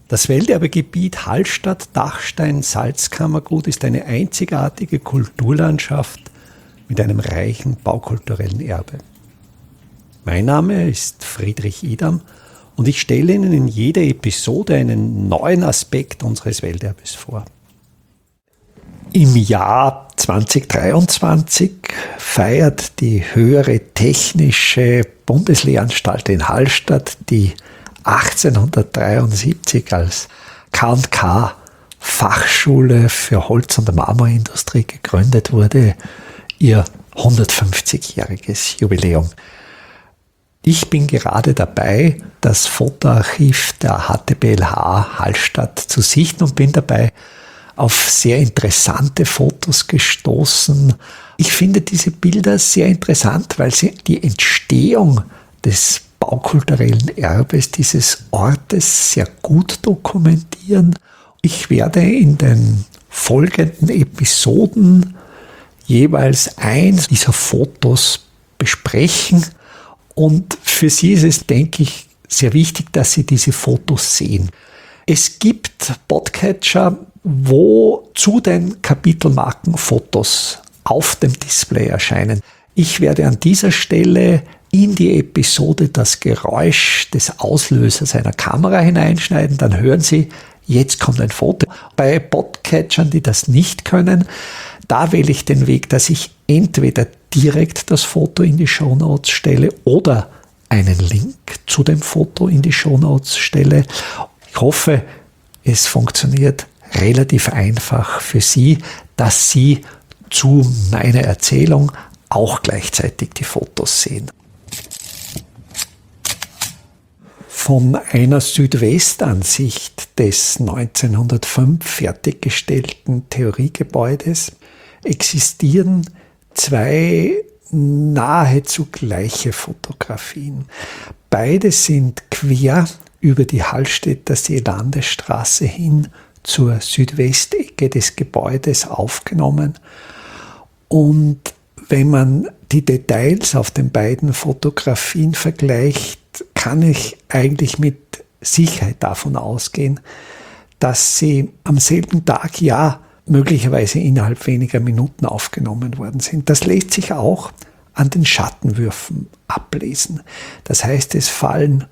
Das Welterbegebiet Hallstatt-Dachstein-Salzkammergut ist eine einzigartige Kulturlandschaft mit einem reichen baukulturellen Erbe. Mein Name ist Friedrich Idam und ich stelle Ihnen in jeder Episode einen neuen Aspekt unseres Welterbes vor. Im Jahr 2023 feiert die Höhere Technische Bundeslehranstalt in Hallstatt, die 1873 als K&K Fachschule für Holz- und Marmorindustrie gegründet wurde, ihr 150-jähriges Jubiläum. Ich bin gerade dabei, das Fotoarchiv der HTBLH Hallstatt zu sichten und bin dabei auf sehr interessante Fotos gestoßen. Ich finde diese Bilder sehr interessant, weil sie die Entstehung des baukulturellen Erbes dieses Ortes sehr gut dokumentieren. Ich werde in den folgenden Episoden jeweils eins dieser Fotos besprechen. Und für Sie ist es, denke ich, sehr wichtig, dass Sie diese Fotos sehen. Es gibt Podcatcher, wo zu den Kapitelmarken Fotos auf dem Display erscheinen. Ich werde an dieser Stelle in die Episode das Geräusch des Auslösers einer Kamera hineinschneiden. Dann hören Sie, jetzt kommt ein Foto. Bei Podcatchern, die das nicht können, da wähle ich den Weg, dass ich entweder direkt das Foto in die Shownotes stelle oder einen Link zu dem Foto in die Shownotes stelle. Ich hoffe, es funktioniert relativ einfach für Sie, dass Sie zu meiner Erzählung auch gleichzeitig die Fotos sehen. Von einer Südwestansicht des 1905 fertiggestellten Theoriegebäudes existieren zwei nahezu gleiche Fotografien. Beide sind quer über die Hallstätter Seelandesstraße hin zur Südwestecke des Gebäudes aufgenommen. Und wenn man die Details auf den beiden Fotografien vergleicht, kann ich eigentlich mit Sicherheit davon ausgehen, dass sie am selben Tag, ja, möglicherweise innerhalb weniger Minuten aufgenommen worden sind. Das lässt sich auch an den Schattenwürfen ablesen. Das heißt, es fallen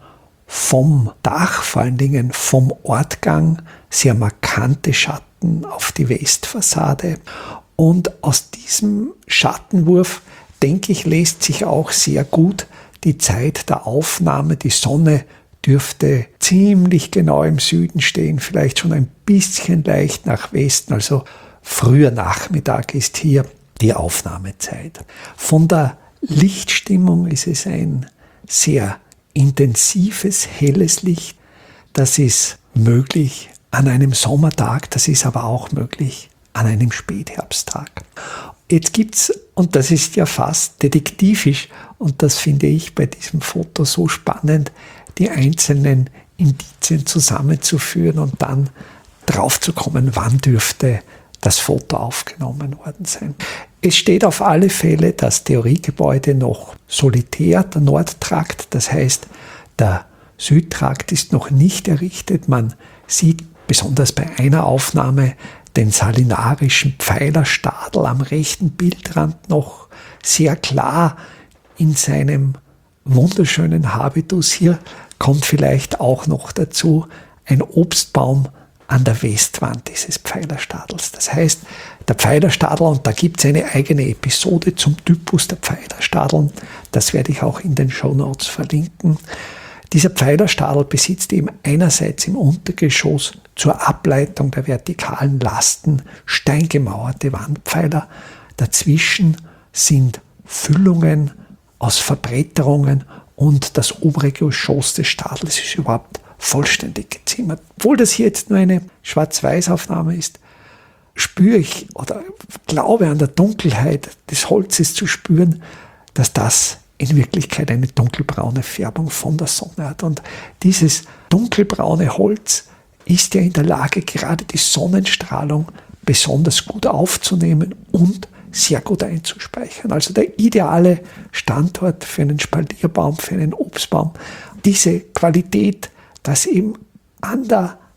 vom Dach, vor allen Dingen vom Ortgang, sehr markante Schatten auf die Westfassade. Und aus diesem Schattenwurf, denke ich, lässt sich auch sehr gut die Zeit der Aufnahme, die Sonne dürfte ziemlich genau im Süden stehen, vielleicht schon ein bisschen leicht nach Westen, also früher Nachmittag ist hier die Aufnahmezeit. Von der Lichtstimmung ist es ein sehr intensives, helles Licht. Das ist möglich an einem Sommertag, das ist aber auch möglich an einem Spätherbsttag. Jetzt gibt's, und das ist ja fast detektivisch, und das finde ich bei diesem Foto so spannend, die einzelnen Indizien zusammenzuführen und dann drauf zu kommen, wann dürfte das Foto aufgenommen worden sein. Es steht auf alle Fälle das Theoriegebäude noch solitär, der Nordtrakt, das heißt, der Südtrakt ist noch nicht errichtet. Man sieht besonders bei einer Aufnahme den salinarischen Pfeilerstadel am rechten Bildrand noch sehr klar in seinem wunderschönen Habitus. Hier kommt vielleicht auch noch dazu ein Obstbaum an der Westwand dieses Pfeilerstadels. Das heißt, der Pfeilerstadel, und da gibt es eine eigene Episode zum Typus der Pfeilerstadeln, das werde ich auch in den Shownotes verlinken. Dieser Pfeilerstadel besitzt eben einerseits im Untergeschoss zur Ableitung der vertikalen Lasten steingemauerte Wandpfeiler. Dazwischen sind Füllungen aus Verbretterungen und das obere Geschoss des Stadels ist überhaupt vollständig gezimmert. Obwohl das hier jetzt nur eine Schwarz-Weiß-Aufnahme ist, spüre ich oder glaube an der Dunkelheit des Holzes zu spüren, dass das in Wirklichkeit eine dunkelbraune Färbung von der Sonne hat. Und dieses dunkelbraune Holz ist ja in der Lage, gerade die Sonnenstrahlung besonders gut aufzunehmen und sehr gut einzuspeichern. Also der ideale Standort für einen Spalierbaum, für einen Obstbaum. Diese Qualität, dass eben an der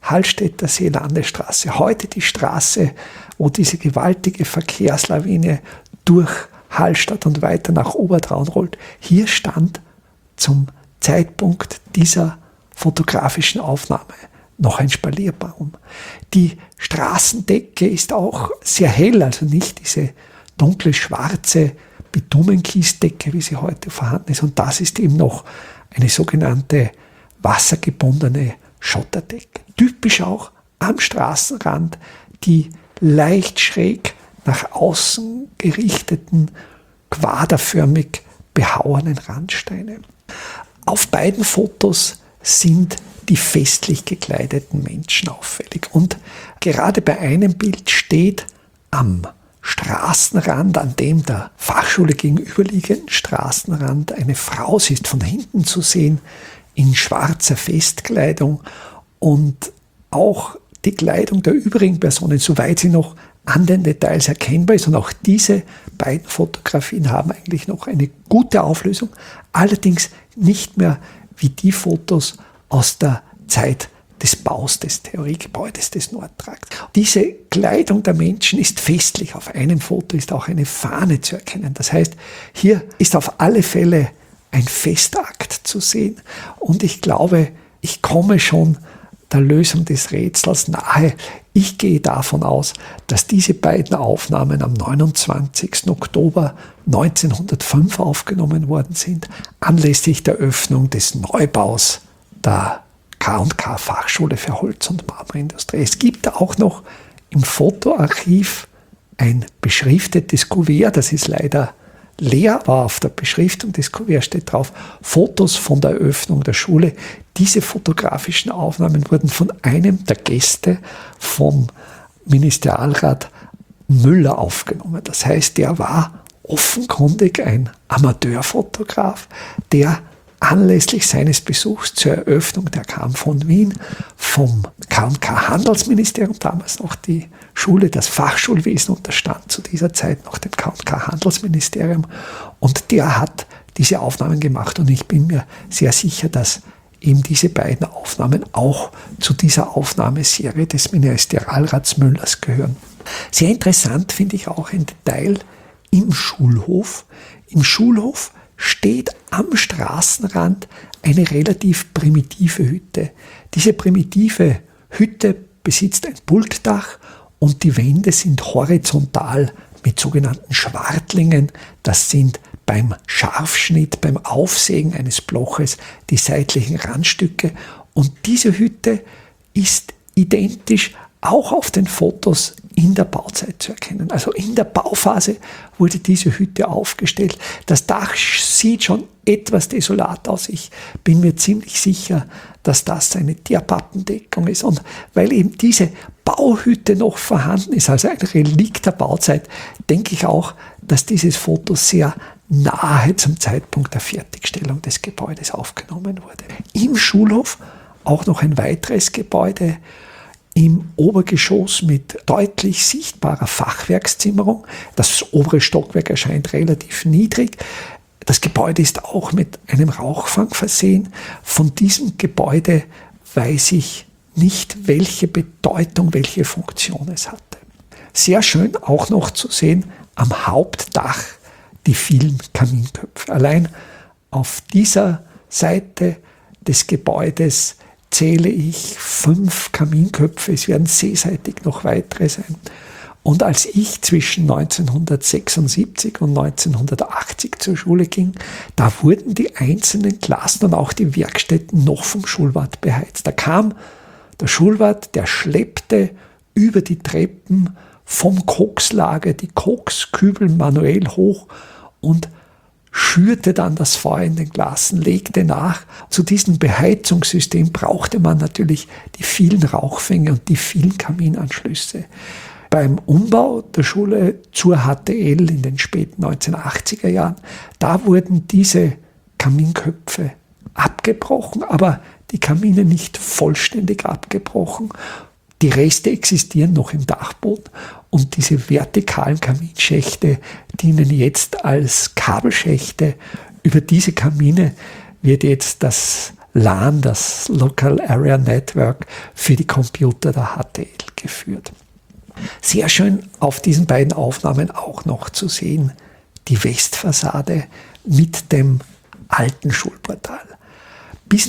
Hallstätter See-Landesstraße, heute die Straße, wo diese gewaltige Verkehrslawine durch Hallstatt und weiter nach Obertraun rollt. Hier stand zum Zeitpunkt dieser fotografischen Aufnahme noch ein Spalierbaum. Die Straßendecke ist auch sehr hell, also nicht diese dunkle schwarze Bitumenkiesdecke, wie sie heute vorhanden ist. Und das ist eben noch eine sogenannte wassergebundene Schotterdecke. Typisch auch am Straßenrand die leicht schräg nach außen gerichteten, quaderförmig behauenen Randsteine. Auf beiden Fotos sind die festlich gekleideten Menschen auffällig. Und gerade bei einem Bild steht am Straßenrand, an dem der Fachschule gegenüberliegenden Straßenrand, eine Frau, sie ist von hinten zu sehen, in schwarzer Festkleidung, und auch die Kleidung der übrigen Personen, soweit sie noch an den Details erkennbar ist. Und auch diese beiden Fotografien haben eigentlich noch eine gute Auflösung, allerdings nicht mehr wie die Fotos aus der Zeit des Baus des Theoriegebäudes des Nordtrakts. Diese Kleidung der Menschen ist festlich. Auf einem Foto ist auch eine Fahne zu erkennen. Das heißt, hier ist auf alle Fälle ein Festakt zu sehen. Und ich glaube, ich komme schon der Lösung des Rätsels nahe. Ich gehe davon aus, dass diese beiden Aufnahmen am 29. Oktober 1905 aufgenommen worden sind, anlässlich der Öffnung des Neubaus der K&K Fachschule für Holz- und Marmorindustrie. Es gibt auch noch im Fotoarchiv ein beschriftetes Kuvert, das ist leider leer, aber auf der Beschriftung des Kuverts steht drauf: Fotos von der Eröffnung der Schule. Diese fotografischen Aufnahmen wurden von einem der Gäste vom Ministerialrat Müller aufgenommen. Das heißt, der war offenkundig ein Amateurfotograf, der anlässlich seines Besuchs zur Eröffnung, der kam von Wien, vom K&K Handelsministerium, damals noch die Schule, das Fachschulwesen unterstand zu dieser Zeit noch dem K&K Handelsministerium, und der hat diese Aufnahmen gemacht, und ich bin mir sehr sicher, dass eben diese beiden Aufnahmen auch zu dieser Aufnahmeserie des Ministerialrats Müllers gehören. Sehr interessant finde ich auch ein Detail im Schulhof. Im Schulhof steht am Straßenrand eine relativ primitive Hütte. Diese primitive Hütte besitzt ein Pultdach und die Wände sind horizontal mit sogenannten Schwartlingen. Das sind beim Scharfschnitt, beim Aufsägen eines Bloches die seitlichen Randstücke. Und diese Hütte ist identisch auch auf den Fotos in der Bauzeit zu erkennen. Also in der Bauphase wurde diese Hütte aufgestellt. Das Dach sieht schon etwas desolat aus. Ich bin mir ziemlich sicher, dass das eine Teerpappendeckung ist. Und weil eben diese Bauhütte noch vorhanden ist, also ein Relikt der Bauzeit, denke ich auch, dass dieses Foto sehr nahe zum Zeitpunkt der Fertigstellung des Gebäudes aufgenommen wurde. Im Schulhof auch noch ein weiteres Gebäude, im Obergeschoss mit deutlich sichtbarer Fachwerkszimmerung. Das obere Stockwerk erscheint relativ niedrig. Das Gebäude ist auch mit einem Rauchfang versehen. Von diesem Gebäude weiß ich nicht, welche Bedeutung, welche Funktion es hatte. Sehr schön auch noch zu sehen am Hauptdach die vielen Kaminköpfe. Allein auf dieser Seite des Gebäudes zähle ich 5 Kaminköpfe, es werden seeseitig noch weitere sein. Und als ich zwischen 1976 und 1980 zur Schule ging, da wurden die einzelnen Klassen und auch die Werkstätten noch vom Schulwart beheizt. Da kam der Schulwart, der schleppte über die Treppen vom Kokslager die Kokskübel manuell hoch und schürte dann das Feuer in den Klassen, legte nach. Zu diesem Beheizungssystem brauchte man natürlich die vielen Rauchfänge und die vielen Kaminanschlüsse. Beim Umbau der Schule zur HTL in den späten 1980er Jahren, da wurden diese Kaminköpfe abgebrochen, aber die Kamine nicht vollständig abgebrochen. Die Reste existieren noch im Dachboden und diese vertikalen Kaminschächte dienen jetzt als Kabelschächte. Über diese Kamine wird jetzt das LAN, das Local Area Network, für die Computer der HTL geführt. Sehr schön auf diesen beiden Aufnahmen auch noch zu sehen, die Westfassade mit dem alten Schulportal. Bis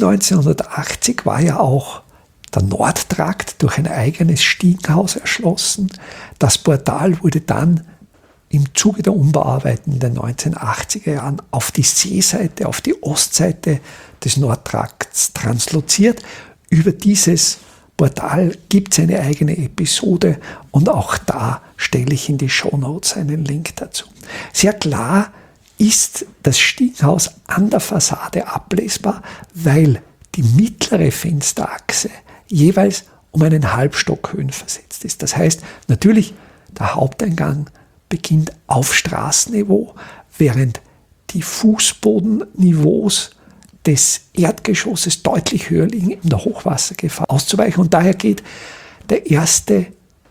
1980 war ja auch der Nordtrakt durch ein eigenes Stiegenhaus erschlossen. Das Portal wurde dann im Zuge der Umbauarbeiten in den 1980er Jahren auf die Seeseite, auf die Ostseite des Nordtrakts transloziert. Über dieses Portal gibt es eine eigene Episode und auch da stelle ich in die Shownotes einen Link dazu. Sehr klar ist das Stiegenhaus an der Fassade ablesbar, weil die mittlere Fensterachse jeweils um einen Halbstock höhenversetzt ist. Das heißt, natürlich, der Haupteingang beginnt auf Straßenniveau, während die Fußbodenniveaus des Erdgeschosses deutlich höher liegen, um der Hochwassergefahr auszuweichen. Und daher geht der erste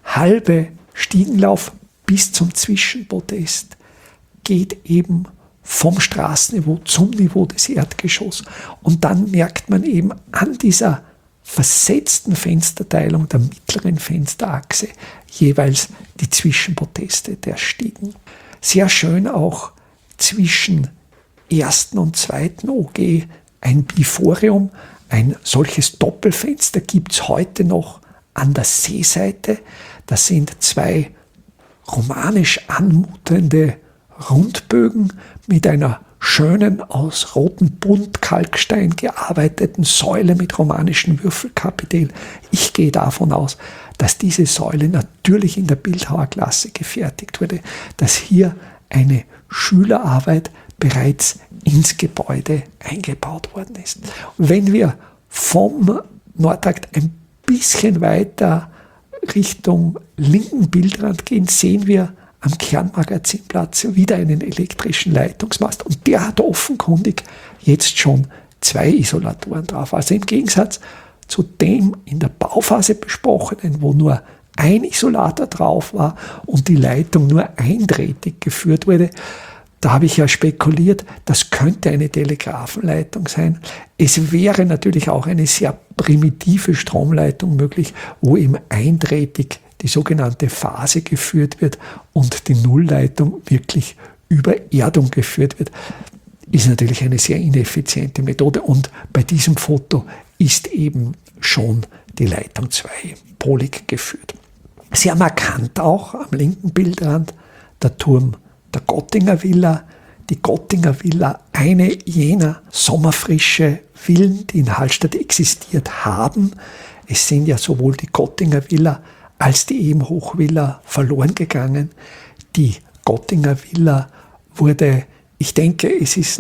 halbe Stiegenlauf bis zum Zwischenpodest, geht eben vom Straßenniveau zum Niveau des Erdgeschosses. Und dann merkt man eben an dieser versetzten Fensterteilung der mittleren Fensterachse jeweils die Zwischenpodeste der Stiegen. Sehr schön auch zwischen ersten und zweiten OG ein Biforium. Ein solches Doppelfenster gibt es heute noch an der Seeseite. Das sind zwei romanisch anmutende Rundbögen mit einer schönen, aus rotem Buntkalkstein gearbeiteten Säule mit romanischem Würfelkapitel. Ich gehe davon aus, dass diese Säule natürlich in der Bildhauerklasse gefertigt wurde, dass hier eine Schülerarbeit bereits ins Gebäude eingebaut worden ist. Wenn wir vom Nordtrakt ein bisschen weiter Richtung linken Bildrand gehen, sehen wir am Kernmagazinplatz wieder einen elektrischen Leitungsmast und der hat offenkundig jetzt schon 2 Isolatoren drauf. Also im Gegensatz zu dem in der Bauphase besprochenen, wo nur ein Isolator drauf war und die Leitung nur eindrätig geführt wurde, da habe ich ja spekuliert, das könnte eine Telegrafenleitung sein. Es wäre natürlich auch eine sehr primitive Stromleitung möglich, wo eben eindrätig die sogenannte Phase geführt wird und die Nullleitung wirklich über Erdung geführt wird. Ist natürlich eine sehr ineffiziente Methode und bei diesem Foto ist eben schon die Leitung zweipolig geführt. Sehr markant auch am linken Bildrand der Turm der Gottinger Villa. Die Gottinger Villa, eine jener sommerfrische Villen, die in Hallstatt existiert haben. Es sind ja sowohl die Gottinger Villa als die Ebenhoch-Villa verloren gegangen. Die Gottinger Villa wurde, ich denke, es ist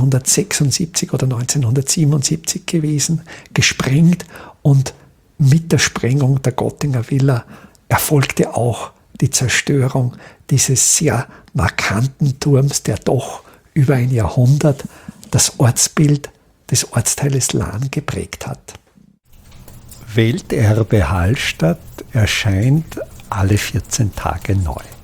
1976 oder 1977 gewesen, gesprengt und mit der Sprengung der Gottinger Villa erfolgte auch die Zerstörung dieses sehr markanten Turms, der doch über ein Jahrhundert das Ortsbild des Ortsteiles Lahn geprägt hat. Welterbe Hallstatt erscheint alle 14 Tage neu.